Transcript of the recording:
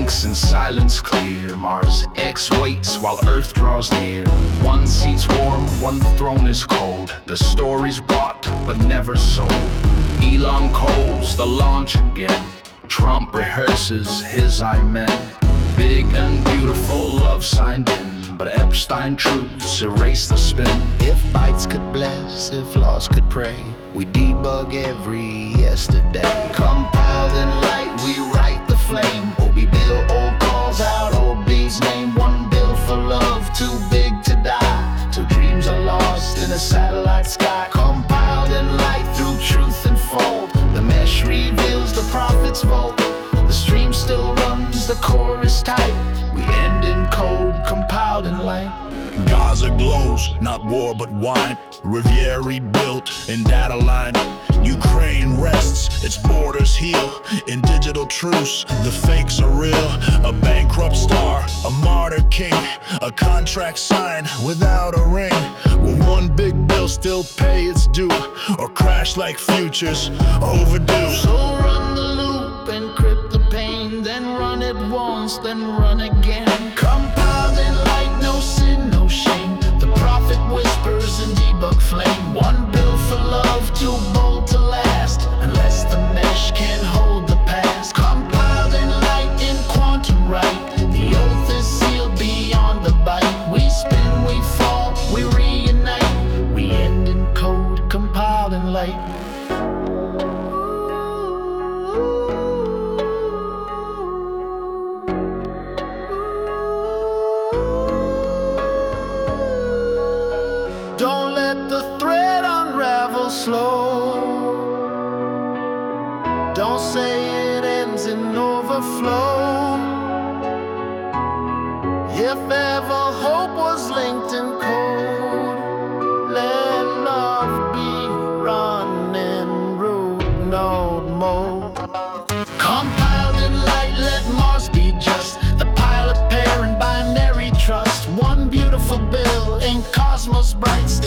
blinks in silence clear. Mars X waits while Earth draws near. One seat's warm, one throne is cold. The story's bought, but never sold. Elon calls the launch again. Trump rehearses his amen. Big and beautiful love signed in, but Epstein truths erase the spin. If bites could bless, if laws could pray, we debug every yesterday. Compiled in light, we write the flame. Obi Bill, old calls out Obi's name. One bill for love, too big to die. Till dreams are lost in a satellite sky. Compiled in light through truth and fold. The mesh reveals the prophet's vault. The stream still runs, the core is tight. We end in code, compiled in light. Gaza glows, not war but wine. Riviera rebuilt in data line. Ukraine rests, its borders heal. In digital truce, the fakes are real. A bankrupt star, a martyr king. A contract signed without a ring. Will one big bill still pay its due, or crash like futures overdue? So run the loop, encrypt the pain, then run it once, then run again. Compiled in light, no sin, no shame. The prophet whispers and debug flame. One bill for love, too bold to last, unless the mesh can hold the past. Compiled in light, in quantum right. The oath is sealed beyond the bite. We spin, we fall, we reunite. We end in code, compiled in light. Don't let the thread unravel slow. Don't say it ends in overflow. If ever hope was linked in code, let love be running root node mode. Compiled in light, let Mars be just. The pilot pair in binary trust. One beautiful bill in cosmos bright.